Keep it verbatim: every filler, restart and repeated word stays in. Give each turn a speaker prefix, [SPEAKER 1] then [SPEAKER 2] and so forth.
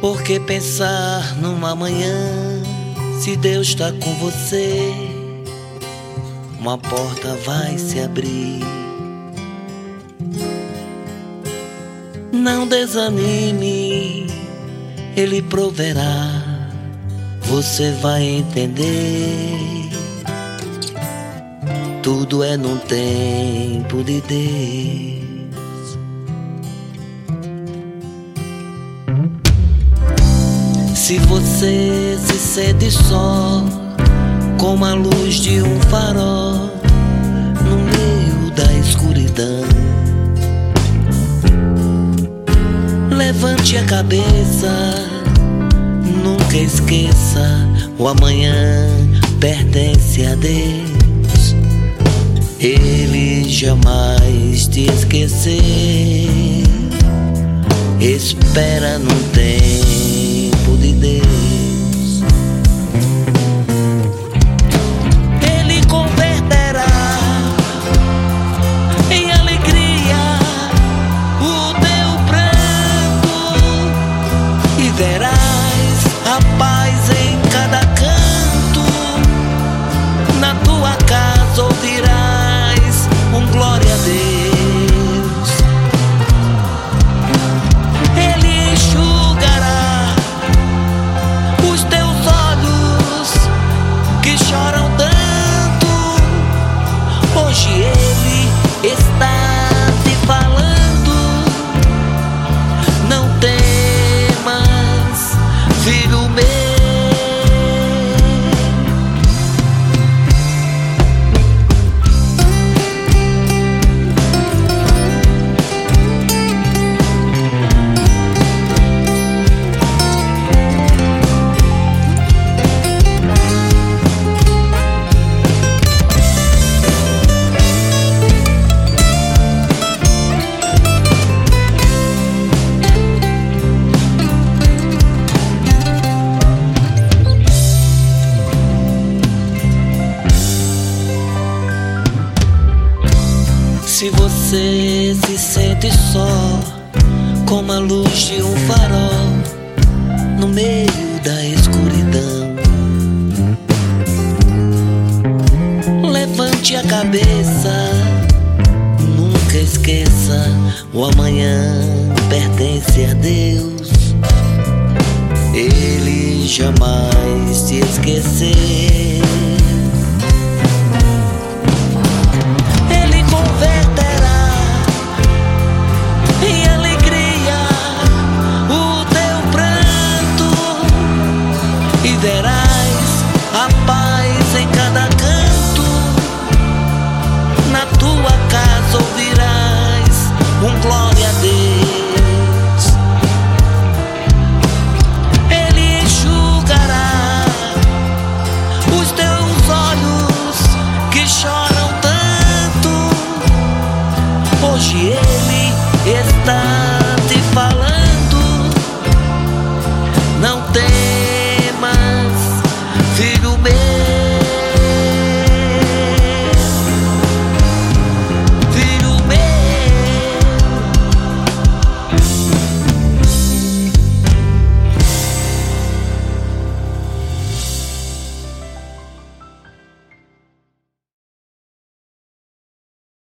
[SPEAKER 1] Por que pensar num amanhã, se Deus está com você? Uma porta vai se abrir. Não desanime, Ele proverá, você vai entender. Tudo é no tempo de Deus. Se você se sente só, como a luz de um farol no meio da escuridão, levante a cabeça, nunca esqueça, o amanhã pertence a Deus. Ele jamais te esquecer. Espera num tempo de Deus. Ele converterá em alegria o teu pranto e verás a paz em cada canto. Na tua casa ouvirás um glória a Deus. Ele enxugará os teus olhos que choram tanto. Hoje Ele está te falando. Não temas, filho meu. Se você se sente só, como a luz de um farol no meio da escuridão, levante a cabeça, nunca esqueça, o amanhã pertence a Deus. Ele jamais te esquecer. Ele converte